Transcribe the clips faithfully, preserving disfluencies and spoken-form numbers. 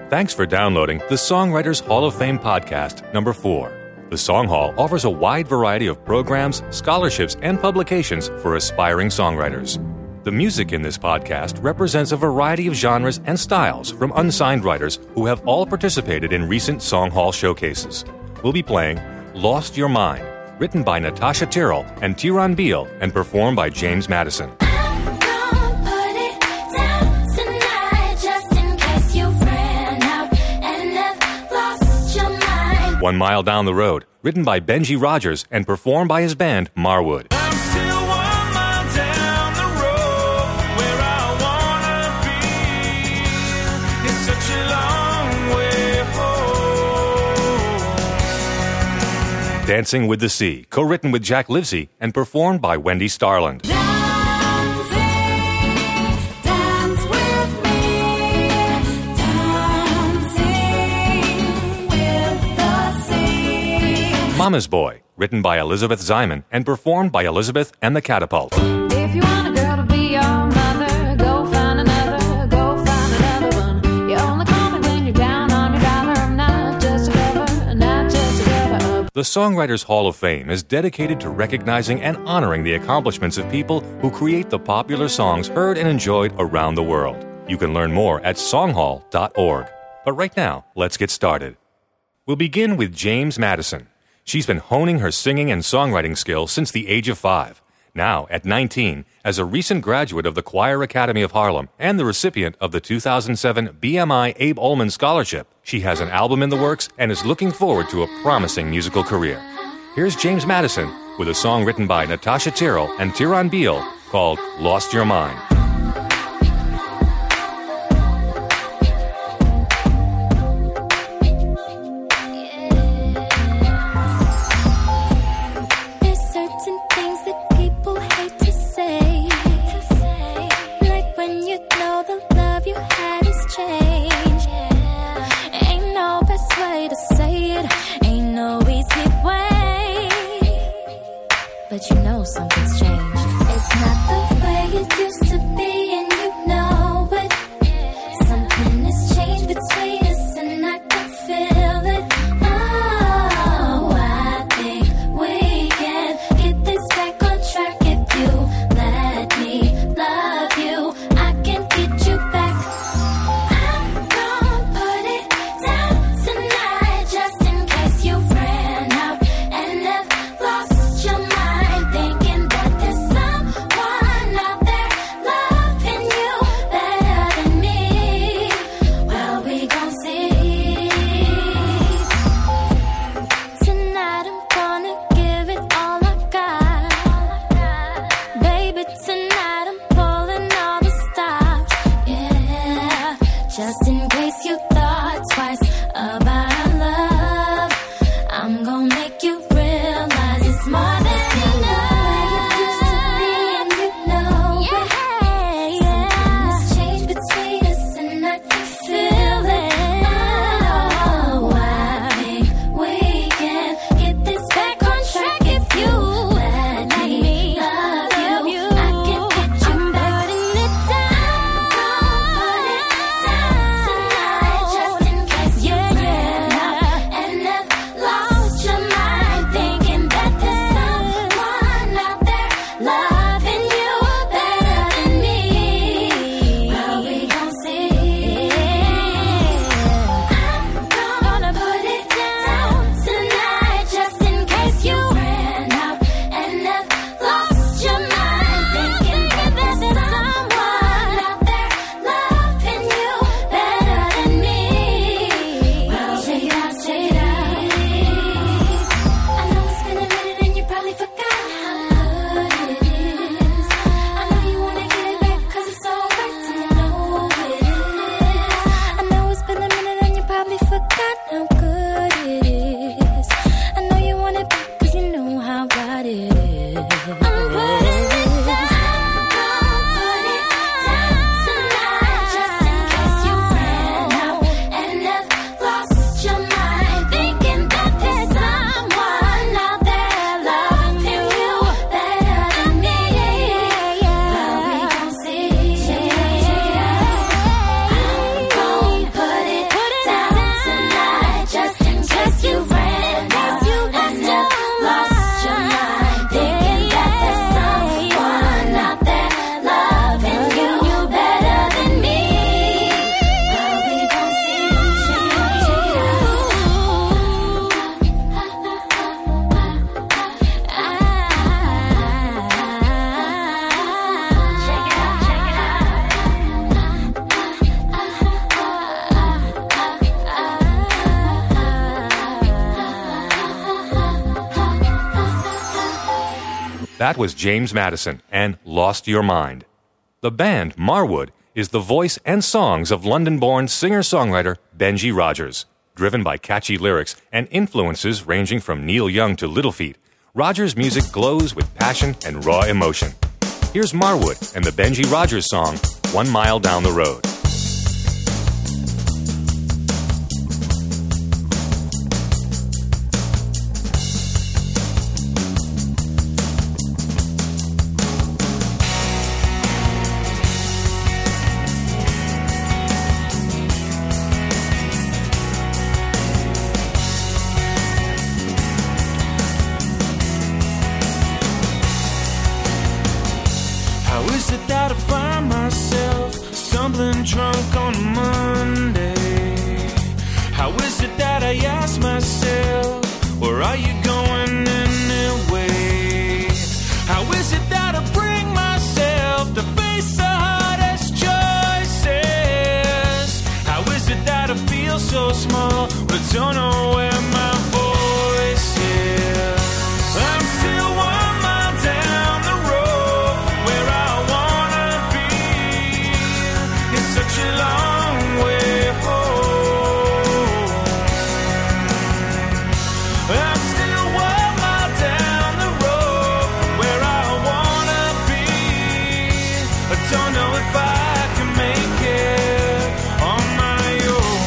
Thanks for downloading the Songwriters Hall of Fame podcast, number four. The Song Hall offers a wide variety of programs, scholarships, and publications for aspiring songwriters. The music in this podcast represents a variety of genres and styles from unsigned writers who have all participated in recent Song Hall showcases. We'll be playing Lost Your Mind, written by Natasha Tyrrell and Tyrone Beale, and performed by James Madison. One Mile Down the Road, written by Benji Rogers and performed by his band, Marwood. I'm still one mile down the road where I wanna be. It's such a long way home. Dancing with the Sea, co-written with Jack Livesey and performed by Wendy Starland. Mama's Boy, written by Elizabeth Zyman and performed by Elizabeth and the Catapult. If you want a girl to be your mother, go find another, go find another one. You only call me when you're down on your dollar. I'm not just a lover, not just a lover. The Songwriters Hall of Fame is dedicated to recognizing and honoring the accomplishments of people who create the popular songs heard and enjoyed around the world. You can learn more at songhall dot org. But right now, let's get started. We'll begin with James Madison. She's been honing her singing and songwriting skills since the age of five. Now, at nineteen, as a recent graduate of the Choir Academy of Harlem and the recipient of the two thousand seven B M I Abe Ullman Scholarship, she has an album in the works and is looking forward to a promising musical career. Here's James Madison with a song written by Natasha Tyrrell and Tyrone Beale called Lost Your Mind. But you know something's changed. It's not the way it used to be, and you know it. Something has changed between us, and I can feel it. Oh, I think we can get this back on track if you let me love you. I can get you back. I'm gonna put it down tonight, just in case you ran out and have lost your mind. Just in case you thought twice about our love, I'm gonna make you realize it's more than enough. It used to be, and you know it. Something has changed between us, and I can feel it. Oh, I think we can get this back on track if you let me love you. I can get you back. Putting it down. I'm gonna put it down tonight, just in case you That was James Madison and Lost Your Mind. The band, Marwood, is the voice and songs of London-born singer-songwriter Benji Rogers. Driven by catchy lyrics and influences ranging from Neil Young to Little Feat, Rogers' music glows with passion and raw emotion. Here's Marwood and the Benji Rogers song, One Mile Down the Road. How is it that I find myself stumbling drunk on a Monday? How is it that I ask myself, where are you going anyway? How is it that I bring myself to face the hardest choices? How is it that I feel so small, but don't know where my voice is? I'm still one mile down the road where I wanna be. It's such a long way home. I'm still one mile down the road where I wanna be. I don't know if I can make it on my own.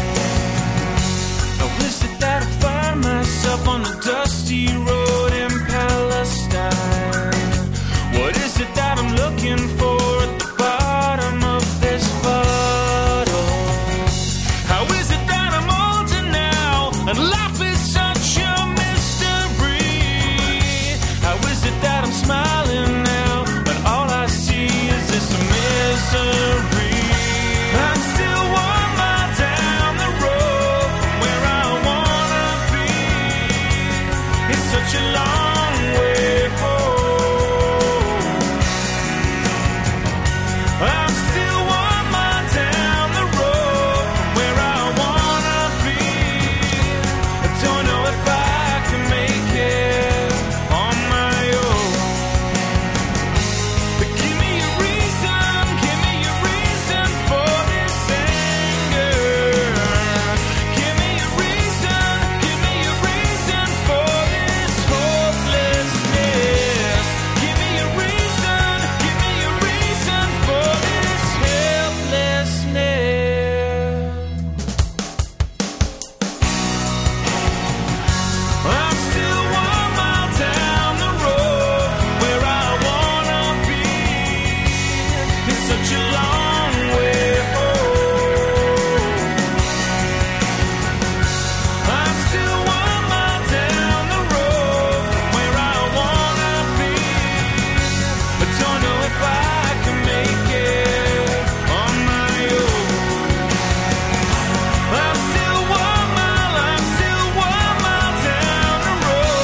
How is it that I find myself on the dusty road in Palestine? What is it that I'm looking for at the bottom of this bottle? How is it that I'm older now and life is such a mystery? How is it that I'm smiling now but all I see is this misery? I'm still one mile down the road where I wanna be. It's such a long way home. I'm still one mile down the road where I wanna be. I don't know if I can make it on my own. But give me a reason, give me a reason for this anger. Give me a reason, give me a reason for this hopelessness. Give me a reason, give me a reason for this helplessness. I'm still one mile down the road where I wanna be. It's such a long way home. I'm still one mile down the road where I wanna be. I don't know if I can make it on my own. I'm still one mile, I'm still one mile down the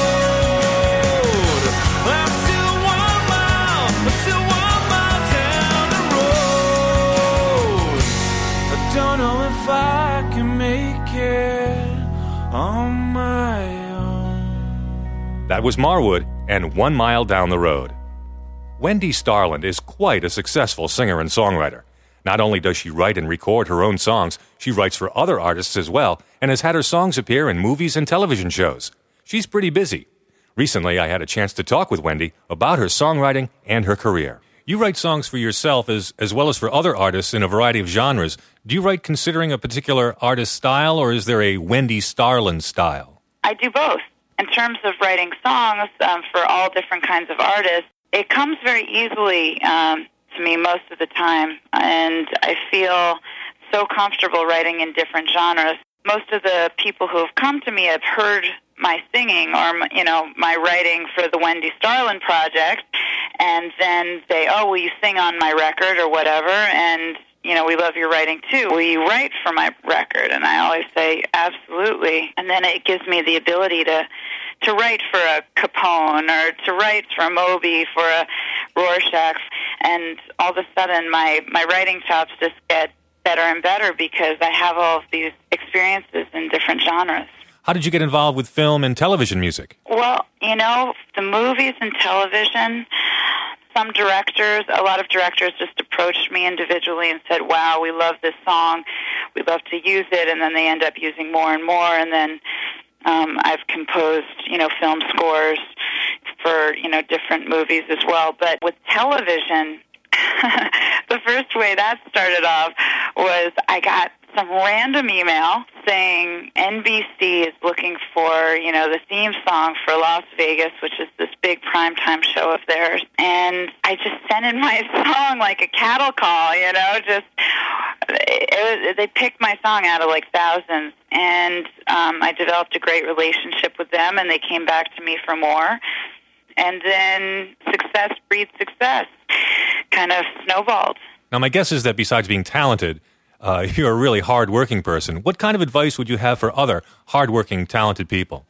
road. I'm still one mile, I'm still one mile down the road. I don't know if I can make it on my own. That was Marwood and One Mile Down the Road. Wendy Starland is quite a successful singer and songwriter. Not only does she write and record her own songs, she writes for other artists as well and has had her songs appear in movies and television shows. She's pretty busy. Recently, I had a chance to talk with Wendy about her songwriting and her career. You write songs for yourself as, as well as for other artists in a variety of genres. Do you write considering a particular artist style, or is there a Wendy Starland style? I do both. In terms of writing songs um, for all different kinds of artists, it comes very easily um, to me most of the time, and I feel so comfortable writing in different genres. Most of the people who have come to me have heard my singing or, my- you know, my writing for the Wendy Starland project, and then say, oh, will you sing on my record or whatever, and, you know, we love your writing too. Will you write for my record? And I always say, absolutely. And then it gives me the ability to to write for a Capone or to write for a Moby, for a Rorschach, and all of a sudden my, my writing chops just get better and better because I have all of these experiences in different genres. How did you get involved with film and television music? Well, you know, the movies and television, some directors, a lot of directors just approached me individually and said, wow, we love this song, we'd love to use it, and then they end up using more and more, and then um, I've composed, you know, film scores for, you know, different movies as well. But with television, the first way that started off was I got some random email saying N B C is looking for, you know, the theme song for Las Vegas, which is this big primetime show of theirs. And I just sent in my song like a cattle call, you know, just, it was, they picked my song out of like thousands. And um, I developed a great relationship with them, and they came back to me for more. And then success breeds success, kind of snowballed. Now, my guess is that besides being talented, uh, you're a really hard-working person. What kind of advice would you have for other hard-working, talented people?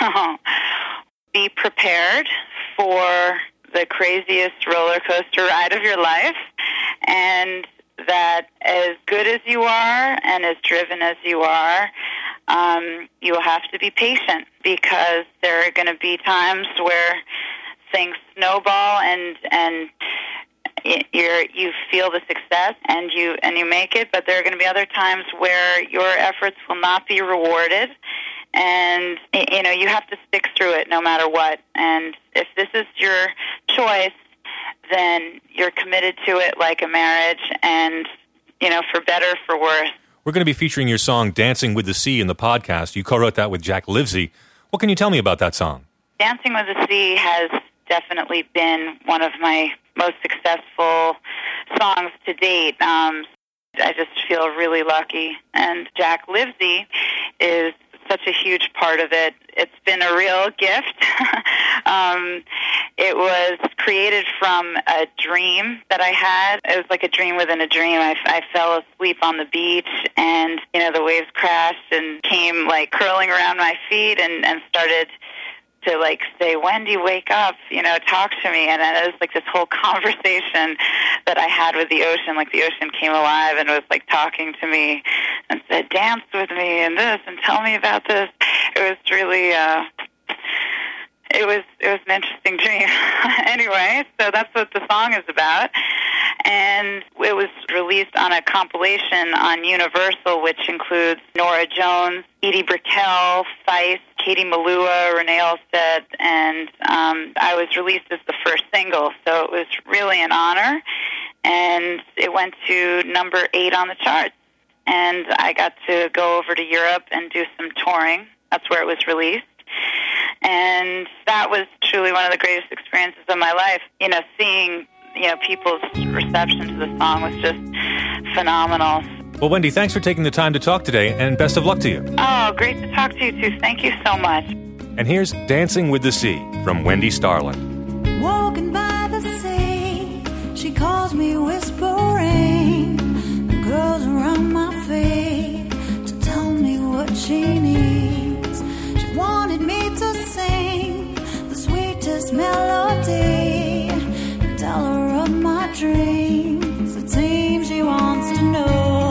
Be prepared for the craziest roller coaster ride of your life, and that as good as you are and as driven as you are, um, you will have to be patient, because there are going to be times where things snowball and and you're you feel the success and you and you make it, but there are going to be other times where your efforts will not be rewarded, and you know you have to stick through it no matter what. And if this is your choice, then you're committed to it like a marriage, and you know for better, for worse. We're going to be featuring your song Dancing with the Sea in the podcast. You co-wrote that with Jack Livesey. What can you tell me about that song? Dancing with the Sea has definitely been one of my most successful songs to date. Um, I just feel really lucky. And Jack Livesey is such a huge part of it. It's been a real gift. um, it was created from a dream that I had. It was like a dream within a dream. I, I fell asleep on the beach, and you know the waves crashed and came like curling around my feet, and, and started to like say, Wendy, wake up, you know, talk to me. And it was like this whole conversation that I had with the ocean. Like the ocean came alive and was like talking to me and said, dance with me and this and tell me about this. It was really, uh, it was, it was an interesting dream. Anyway, so that's what the song is about. And it was released on a compilation on Universal, which includes Norah Jones, Edie Brickell, Feist, Katie Malua, Renee Olstead, and um, I was released as the first single, so it was really an honor. And it went to number eight on the charts. And I got to go over to Europe and do some touring. That's where it was released. And that was truly one of the greatest experiences of my life. You know, seeing, you know, people's reception to the song was just phenomenal. Well, Wendy, thanks for taking the time to talk today, and best of luck to you. Oh, great to talk to you, too. Thank you so much. And here's Dancing with the Sea from Wendy Starland. Walking by the sea, she calls me whispering. The girls around my feet to tell me what she needs. She wanted me to sing the sweetest melody and tell her of my dreams. It seems she wants to know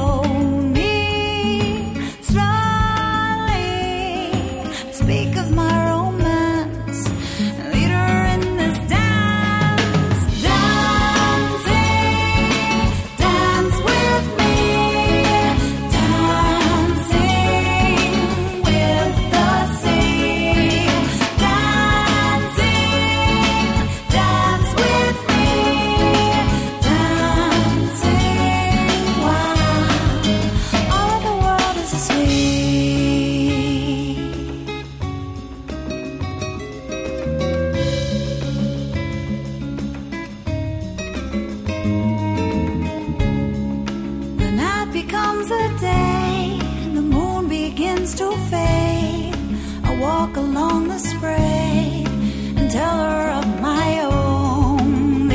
speak of my romance and lead her in this dance. Dancing, dance with me. Dancing with the sea. Dancing, dance with me. Dancing while all the world is asleep. Becomes a day, the moon begins to fade. I walk along the spray and tell her of my only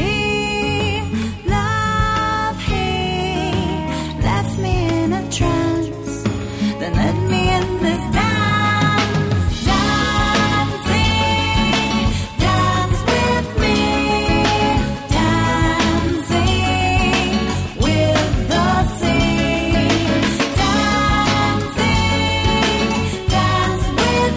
love. He left me in a trance, then led me in this dance. Dancing, dance with me. Dancing with the sea. Dancing, dance with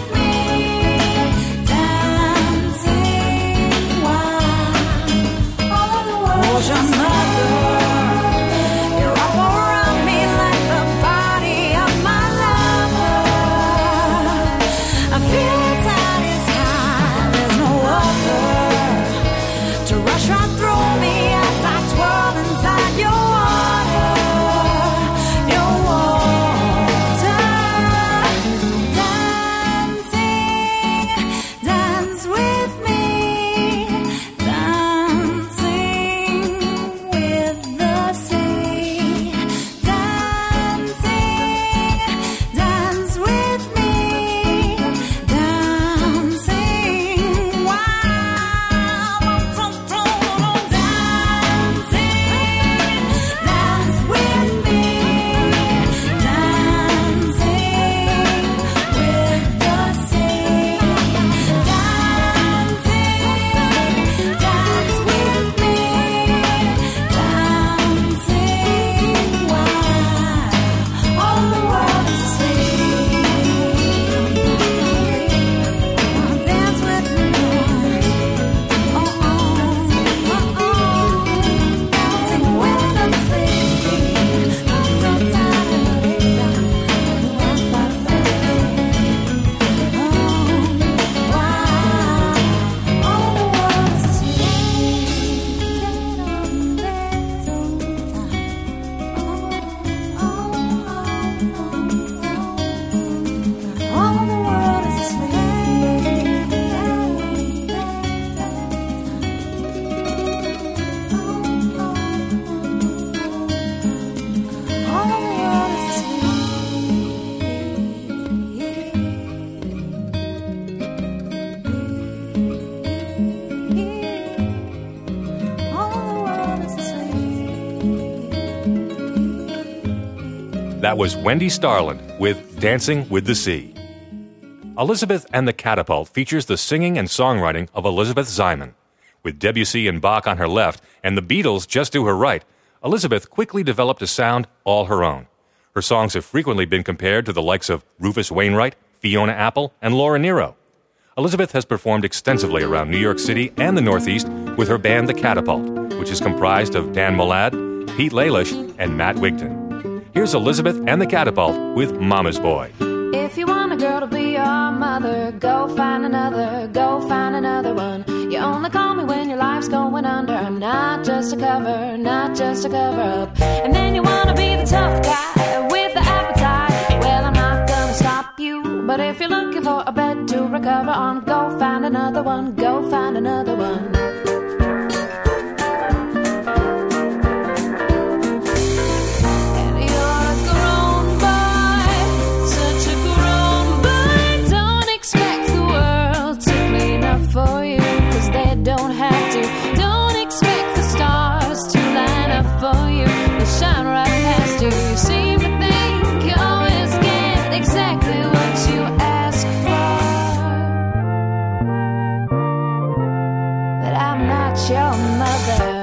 That was Wendy Starland with Dancing with the Sea. Elizabeth and the Catapult features the singing and songwriting of Elizabeth Ziman. With Debussy and Bach on her left and the Beatles just to her right, Elizabeth quickly developed a sound all her own. Her songs have frequently been compared to the likes of Rufus Wainwright, Fiona Apple, and Laura Nyro. Elizabeth has performed extensively around New York City and the Northeast with her band The Catapult, which is comprised of Dan Malad, Pete Lalish, and Matt Wigton. Here's Elizabeth and The Catapult with Mama's Boy. If you want a girl to be your mother, go find another, go find another one. You only call me when your life's going under. I'm not just a cover, not just a cover up. And then you want to be the tough guy with the appetite. Well, I'm not gonna stop you, but if you're looking for a bed to recover on, go find another one, go find another one. For you, cause they don't have to. Don't expect the stars to line up for you. They shine right past you. You seem to think you always get exactly what you ask for. But I'm not your mother.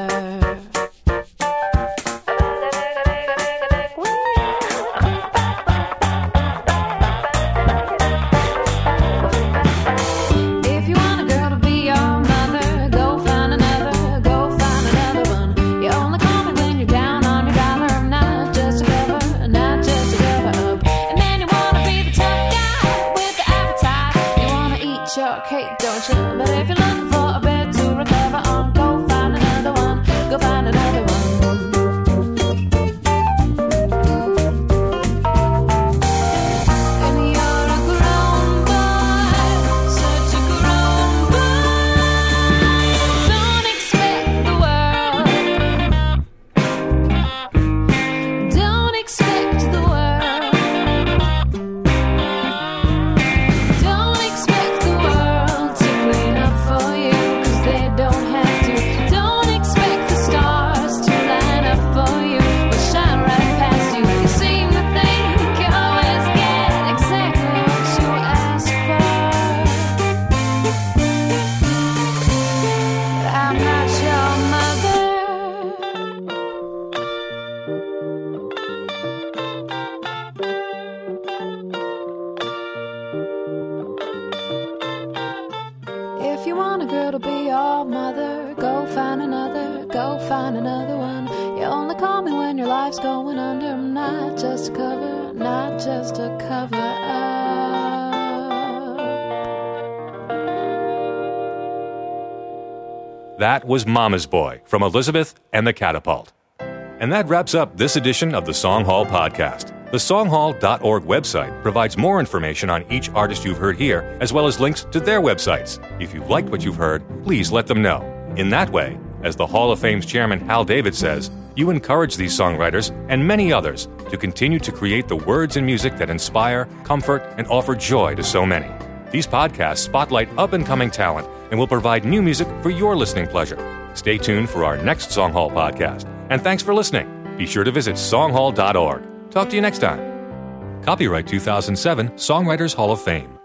That was Mama's Boy from Elizabeth and the Catapult. And that wraps up this edition of the Song Hall Podcast. The song hall dot org website provides more information on each artist you've heard here, as well as links to their websites. If you've liked what you've heard, please let them know. In that way, as the Hall of Fame's chairman Hal David says, you encourage these songwriters and many others to continue to create the words and music that inspire, comfort, and offer joy to so many. These podcasts spotlight up-and-coming talent and will provide new music for your listening pleasure. Stay tuned for our next Song Hall podcast. And thanks for listening. Be sure to visit song hall dot org. Talk to you next time. Copyright two thousand seven Songwriters Hall of Fame.